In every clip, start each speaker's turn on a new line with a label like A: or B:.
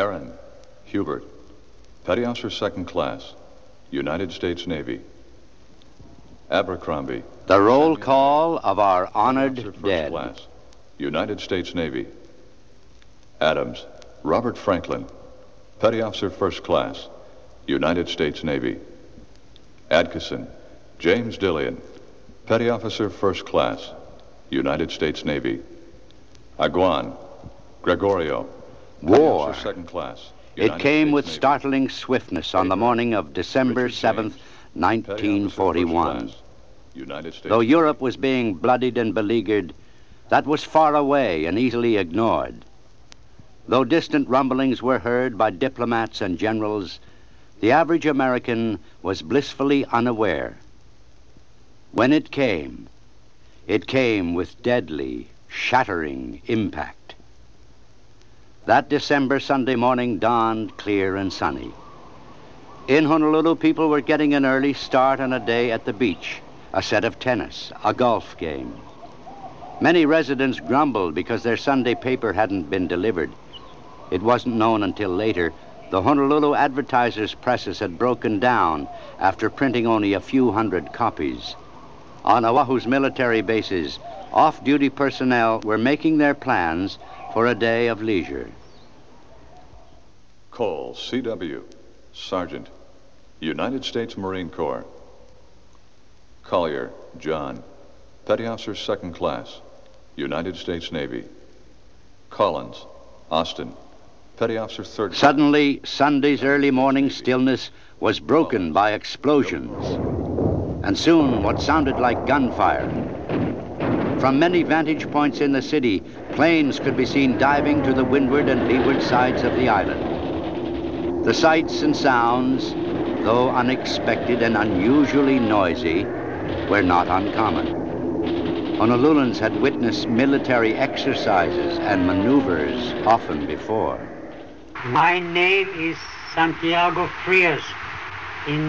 A: Aaron Hubert, Petty Officer Second Class, United States Navy. Abercrombie.
B: The roll call of our honored
A: First
B: dead.
A: Class, United States Navy. Adams Robert Franklin, Petty Officer First Class, United States Navy. Adkisson James Dillion, Petty Officer First Class, United States Navy. Aguan Gregorio, Petty
B: War.
A: Officer Second Class.
B: It came with
A: States Navy.
B: startling swiftness on the morning of December
A: Richard
B: 7th,
A: James, Petty Officer First
B: 1941.
A: Class, United States
B: Though
A: Navy.
B: Europe was being bloodied and beleaguered, that was far away and easily ignored. Though distant rumblings were heard by diplomats and generals, the average American was blissfully unaware. When it came with deadly, shattering impact. That December Sunday morning dawned clear and sunny. In Honolulu, people were getting an early start on a day at the beach, a set of tennis, a golf game. Many residents grumbled because their Sunday paper hadn't been delivered. It wasn't known until later the Honolulu Advertiser's presses had broken down after printing only a few hundred copies. On Oahu's military bases, off-duty personnel were making their plans for a day of leisure.
A: Cole C.W., Sergeant, United States Marine Corps. Collier John, Petty Officer Second Class, United States Navy. Collins Austin, Petty Officer Third Class.
B: Suddenly, Sunday's early morning stillness was broken by explosions, and soon what sounded like gunfire. From many vantage points in the city, planes could be seen diving to the windward and leeward sides of the island. The sights and sounds, though unexpected and unusually noisy, were not uncommon. Honoluluans had witnessed military exercises and maneuvers often before.
C: My name is Santiago Frias. In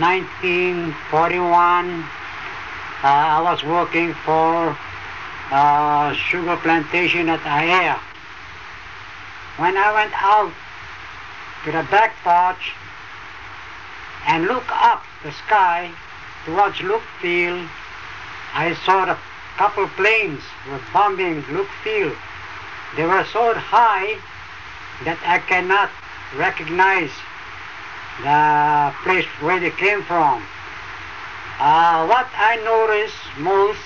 C: 1941, I was working for a sugar plantation at Aiea. When I went out to the back porch and looked up the sky towards Luke Field, I saw a couple planes were bombing Luke Field. They were so high that I cannot recognize the place where they came from. What I noticed most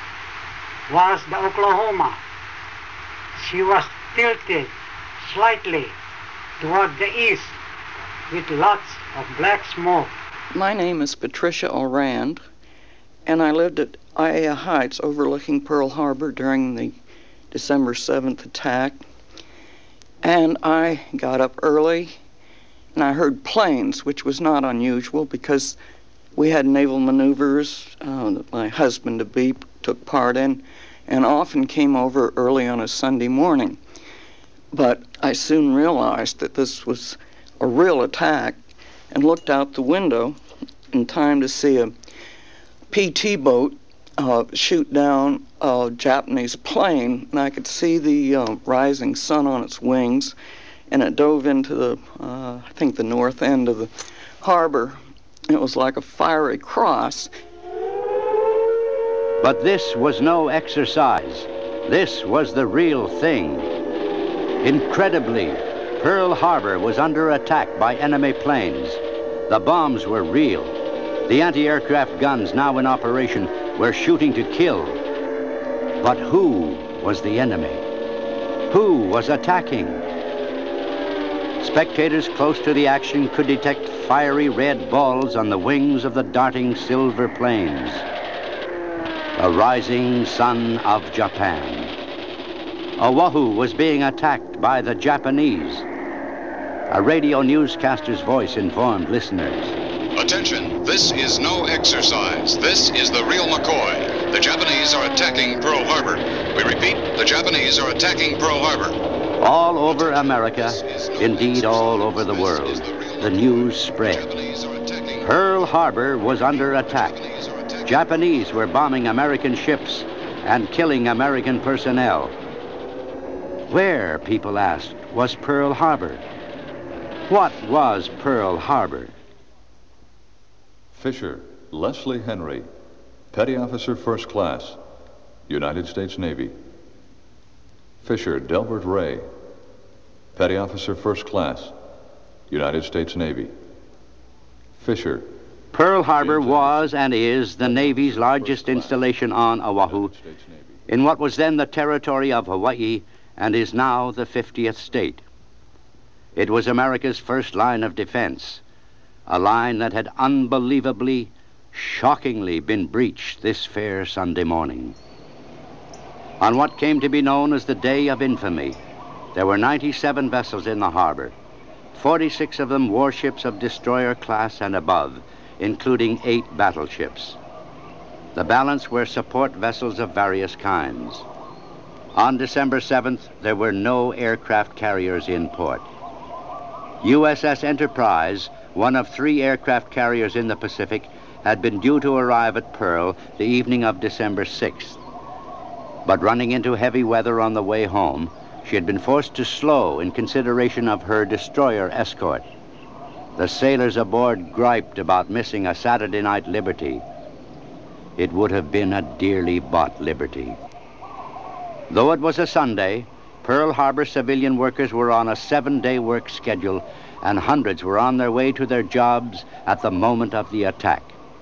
C: was the Oklahoma. She was tilted slightly toward the east with lots of black smoke.
D: My name is Patricia Orand, and I lived at Aiea Heights overlooking Pearl Harbor during the December 7th attack. And I got up early, and I heard planes, which was not unusual because we had naval maneuvers that my husband-to-be took part in, and often came over early on a Sunday morning. But I soon realized that this was a real attack and looked out the window in time to see a PT boat shoot down a Japanese plane, and I could see the rising sun on its wings, and it dove into the, I think, the north end of the harbor. It was like a fiery cross.
B: But this was no exercise. This was the real thing. Incredibly, Pearl Harbor was under attack by enemy planes. The bombs were real. The anti-aircraft guns now in operation were shooting to kill. But who was the enemy? Who was attacking? Spectators close to the action could detect fiery red balls on the wings of the darting silver planes. The rising sun of Japan. Oahu was being attacked by the Japanese. A radio newscaster's voice informed listeners.
E: Attention, this is no exercise. This is the real McCoy. The Japanese are attacking Pearl Harbor. We repeat, the Japanese are attacking Pearl Harbor.
B: All over America, indeed all over the world, the news spread. Pearl Harbor was under attack. Japanese were bombing American ships and killing American personnel. Where, people asked, was Pearl Harbor? What was Pearl Harbor?
A: Fisher Leslie Henry, Petty Officer First Class, United States Navy. Fisher Delbert Ray, Petty Officer First Class, United States Navy. Fisher.
B: Pearl Harbor was and is the Navy's largest installation on Oahu in what was then the territory of Hawaii and is now the 50th state. It was America's first line of defense, a line that had unbelievably, shockingly been breached this fair Sunday morning. On what came to be known as the Day of Infamy, there were 97 vessels in the harbor, 46 of them warships of destroyer class and above, including 8 battleships. The balance were support vessels of various kinds. On December 7th, there were no aircraft carriers in port. USS Enterprise, one of 3 aircraft carriers in the Pacific, had been due to arrive at Pearl the evening of December 6th. But running into heavy weather on the way home, she had been forced to slow in consideration of her destroyer escort. The sailors aboard griped about missing a Saturday night liberty. It would have been a dearly bought liberty. Though it was a Sunday, Pearl Harbor civilian workers were on a 7-day work schedule, and hundreds were on their way to their jobs at the moment of the attack.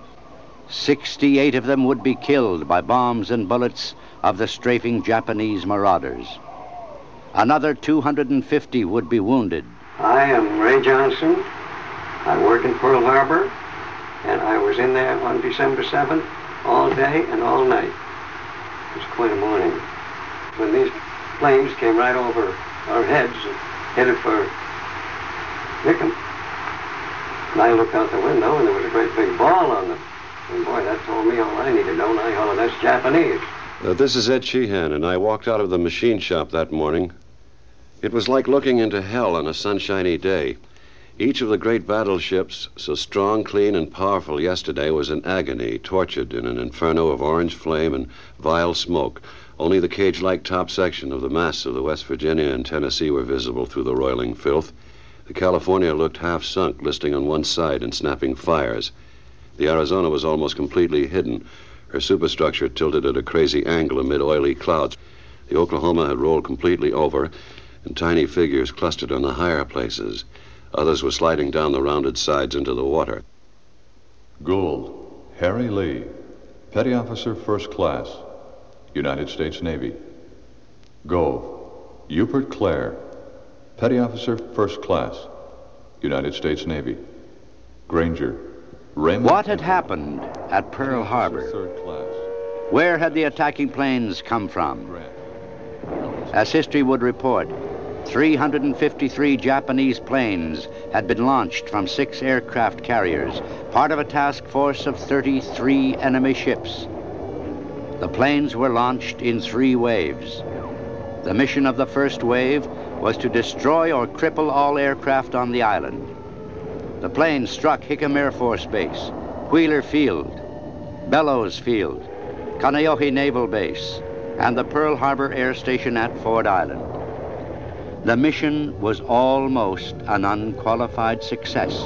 B: 68 of them would be killed by bombs and bullets of the strafing Japanese marauders. Another 250 would be wounded.
F: I am Ray Johnson. I work in Pearl Harbor, and I was in there on December 7th all day and all night. It was quite a morning. When these planes came right over our heads and headed for Hickam, and I looked out the window and there was a great big ball on them. And boy, that told me all I needed to know. And I hollered, "That's Japanese."
G: This is Ed Sheehan, and I walked out of the machine shop that morning. It was like looking into hell on a sunshiny day. Each of the great battleships, so strong, clean, and powerful yesterday, was in agony, tortured in an inferno of orange flame and vile smoke. Only the cage-like top section of the masts of the West Virginia and Tennessee were visible through the roiling filth. The California looked half-sunk, listing on one side and snapping fires. The Arizona was almost completely hidden, her superstructure tilted at a crazy angle amid oily clouds. The Oklahoma had rolled completely over, and tiny figures clustered on the higher places. Others were sliding down the rounded sides into the water.
A: Gould Harry Lee, Petty Officer First Class, United States Navy. Gove Rupert Clare, Petty Officer First Class, United States Navy. Granger Raymond.
B: What had happened at Pearl Harbor?
A: Third Class.
B: Where had the attacking planes come from?
A: Grant.
B: As history would report, 353 Japanese planes had been launched from 6 aircraft carriers, part of a task force of 33 enemy ships. The planes were launched in 3 waves. The mission of the first wave was to destroy or cripple all aircraft on the island. The planes struck Hickam Air Force Base, Wheeler Field, Bellows Field, Kaneohe Naval Base, and the Pearl Harbor Air Station at Ford Island. The mission was almost an unqualified success.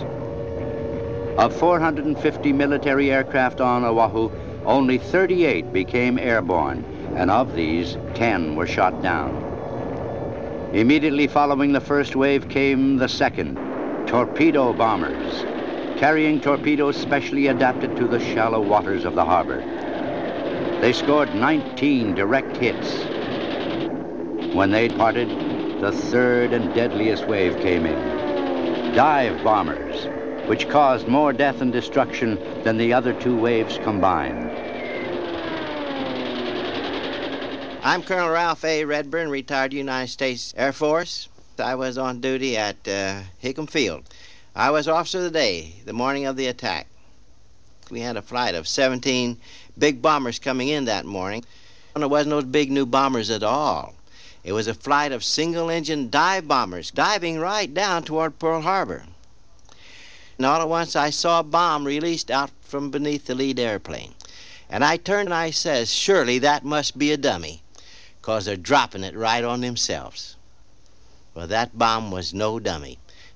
B: Of 450 military aircraft on Oahu, only 38 became airborne, and of these, 10 were shot down. Immediately following the first wave came the second, torpedo bombers, carrying torpedoes specially adapted to the shallow waters of the harbor. They scored 19 direct hits. When they'd parted, the third and deadliest wave came in. Dive bombers, which caused more death and destruction than the other 2 waves combined.
H: I'm Colonel Ralph A. Redburn, retired United States Air Force. I was on duty at Hickam Field. I was officer of the day, the morning of the attack. We had a flight of 17 big bombers coming in that morning. And it wasn't those big new bombers at all. It was a flight of single-engine dive bombers diving right down toward Pearl Harbor. And all at once I saw a bomb released out from beneath the lead airplane. And I turned and I says, surely that must be a dummy, 'cause they're dropping it right on themselves. Well, that bomb was no dummy.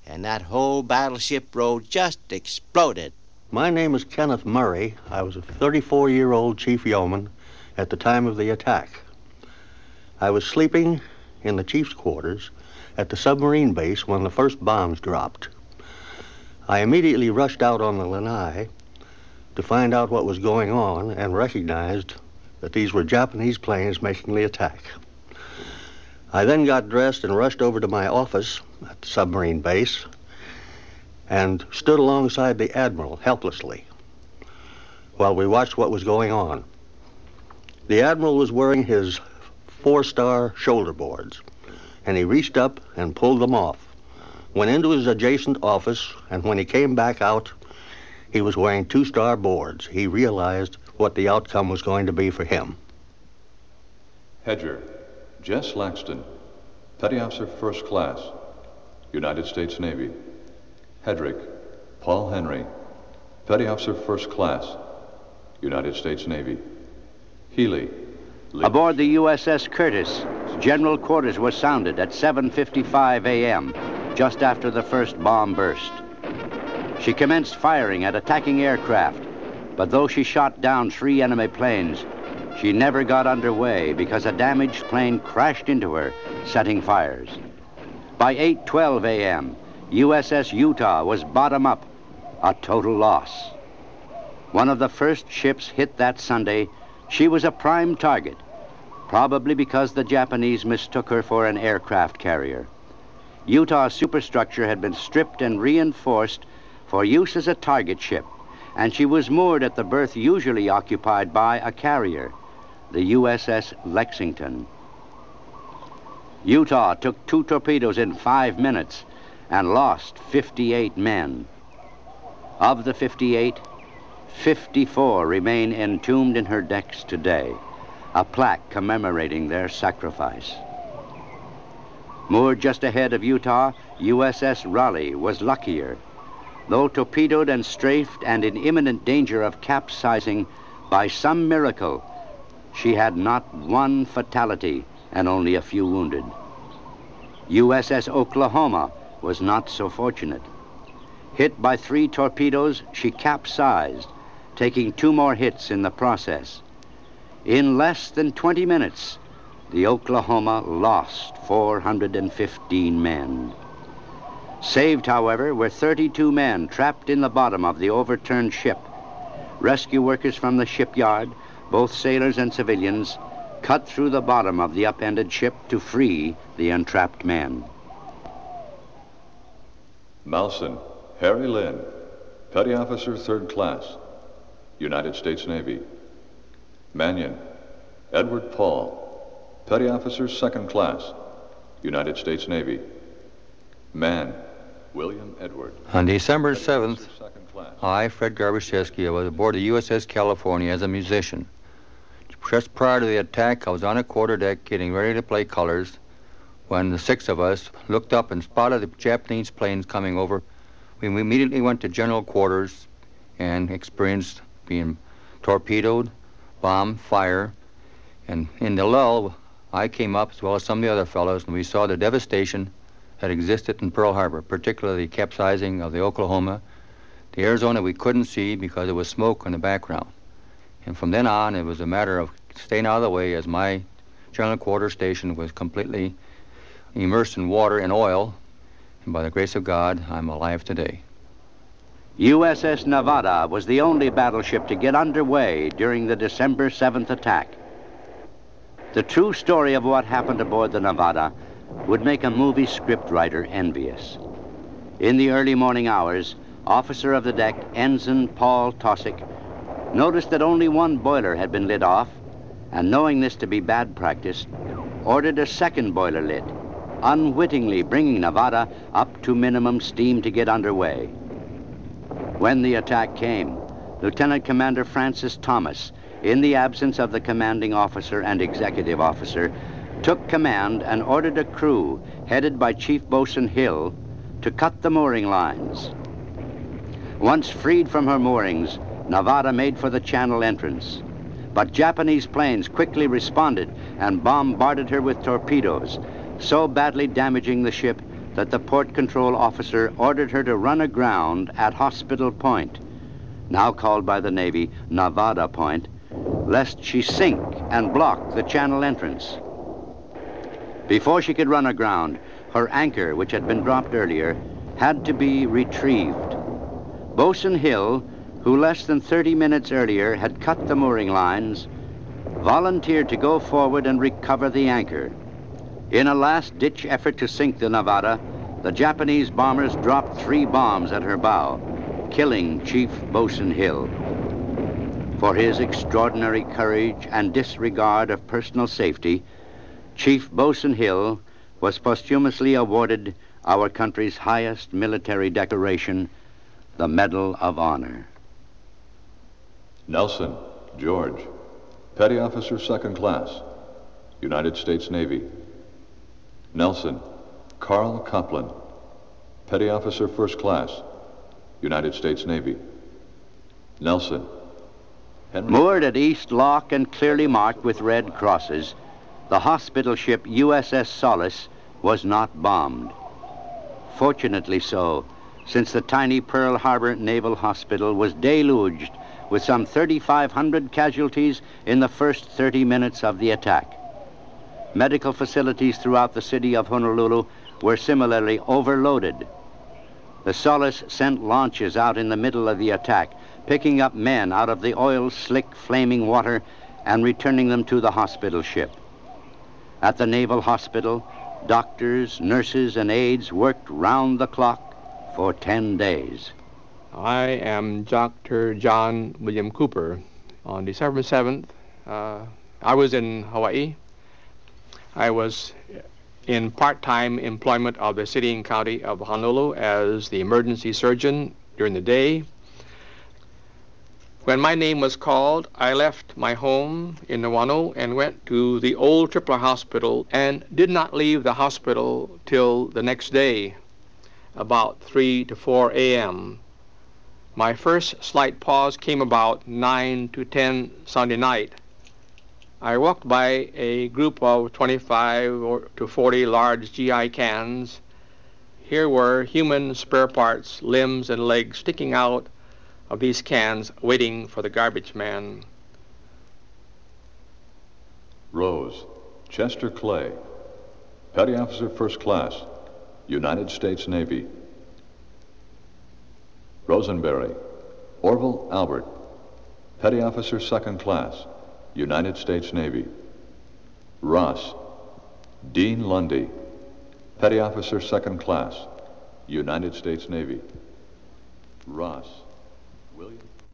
H: and that whole battleship row just exploded.
I: My name is Kenneth Murray. I was a 34-year-old chief yeoman at the time of the attack. I was sleeping in the chief's quarters at the submarine base when the first bombs dropped. I immediately rushed out on the lanai to find out what was going on and recognized that these were Japanese planes making the attack. I then got dressed and rushed over to my office at the submarine base and stood alongside the admiral helplessly while we watched what was going on. The admiral was wearing his 4-star shoulder boards, and he reached up and pulled them off, went into his adjacent office, and when he came back out, he was wearing 2-star boards. He realized what the outcome was going to be for him.
A: Hedger, Jess Laxton, Petty Officer First Class, United States Navy. Hedrick, Paul Henry, Petty Officer First Class, United States Navy. Healy.
B: Aboard the USS Curtis, general quarters were sounded at 7:55 a.m., just after the first bomb burst. She commenced firing at attacking aircraft, but though she shot down 3 enemy planes, she never got underway because a damaged plane crashed into her, setting fires. By 8:12 a.m., USS Utah was bottom up, a total loss. One of the first ships hit that Sunday. She was a prime target, probably because the Japanese mistook her for an aircraft carrier. Utah's superstructure had been stripped and reinforced for use as a target ship, and she was moored at the berth usually occupied by a carrier, the USS Lexington. Utah took 2 torpedoes in 5 minutes and lost 58 men. Of the 58, 54 remain entombed in her decks today, a plaque commemorating their sacrifice. Moored just ahead of Utah, USS Raleigh was luckier. Though torpedoed and strafed and in imminent danger of capsizing, by some miracle, she had not one fatality and only a few wounded. USS Oklahoma was not so fortunate. Hit by 3 torpedoes, she capsized, taking 2 more hits in the process. In less than 20 minutes, the Oklahoma lost 415 men. Saved, however, were 32 men trapped in the bottom of the overturned ship. Rescue workers from the shipyard, both sailors and civilians, cut through the bottom of the upended ship to free the entrapped men.
A: Malson, Harry Lynn, Petty Officer Third Class, United States Navy. Mannion, Edward Paul, Petty Officer Second Class, United States Navy. Mann, William Edward.
J: On December 7th, I, Fred Garbaszewski, was aboard the USS California as a musician. Just prior to the attack, I was on a quarterdeck getting ready to play colors when the 6 of us looked up and spotted the Japanese planes coming over. We immediately went to general quarters and experienced being torpedoed, bombed, fire. And in the lull, I came up as well as some of the other fellows, and we saw the devastation that existed in Pearl Harbor, particularly the capsizing of the Oklahoma. The Arizona we couldn't see because there was smoke in the background. And from then on, it was a matter of staying out of the way as my general quarter station was completely immersed in water and oil. And by the grace of God, I'm alive today.
B: USS Nevada was the only battleship to get underway during the December 7th attack. The true story of what happened aboard the Nevada would make a movie scriptwriter envious. In the early morning hours, officer of the deck, Ensign Paul Tosick, noticed that only 1 boiler had been lit off, and knowing this to be bad practice, ordered a second boiler lit, unwittingly bringing Nevada up to minimum steam to get underway. When the attack came, Lieutenant Commander Francis Thomas, in the absence of the commanding officer and executive officer, took command and ordered a crew headed by Chief Boatswain Hill to cut the mooring lines. Once freed from her moorings, Nevada made for the channel entrance. But Japanese planes quickly responded and bombarded her with torpedoes, so badly damaging the ship that the port control officer ordered her to run aground at Hospital Point, now called by the Navy Nevada Point, lest she sink and block the channel entrance. Before she could run aground, her anchor, which had been dropped earlier, had to be retrieved. Bosun Hill, who less than 30 minutes earlier had cut the mooring lines, volunteered to go forward and recover the anchor. In a last-ditch effort to sink the Nevada, the Japanese bombers dropped 3 bombs at her bow, killing Chief Bosun Hill. For his extraordinary courage and disregard of personal safety, Chief Bosun Hill was posthumously awarded our country's highest military decoration, the Medal of Honor.
A: Nelson George, Petty Officer, 2nd Class, United States Navy. Nelson Carl Copland, Petty Officer, 1st Class, United States Navy. Nelson Henry.
B: Moored at East Lock and clearly marked with red crosses, the hospital ship USS Solace was not bombed. Fortunately so, since the tiny Pearl Harbor Naval Hospital was deluged with some 3,500 casualties in the first 30 minutes of the attack. Medical facilities throughout the city of Honolulu were similarly overloaded. The Solace sent launches out in the middle of the attack, picking up men out of the oil-slick, flaming water and returning them to the hospital ship. At the Naval Hospital, doctors, nurses, and aides worked round the clock for 10 days.
K: I am Dr. John William Cooper. On December 7th, I was in Hawaii. I was in part-time employment of the city and county of Honolulu as the emergency surgeon during the day. When my name was called, I left my home in Nuuanu and went to the old Tripler Hospital and did not leave the hospital till the next day, about 3 to 4 a.m. My first slight pause came about 9 to 10 Sunday night. I walked by a group of 25 to 40 large GI cans. Here were human spare parts, limbs, and legs sticking out of these cans, waiting for the garbage man.
A: Rose Chester Clay, Petty Officer, 1st Class, United States Navy. Rosenberry Orville Albert, Petty Officer, 2nd Class, United States Navy. Ross Dean Lundy, Petty Officer, 2nd Class, United States Navy. Ross William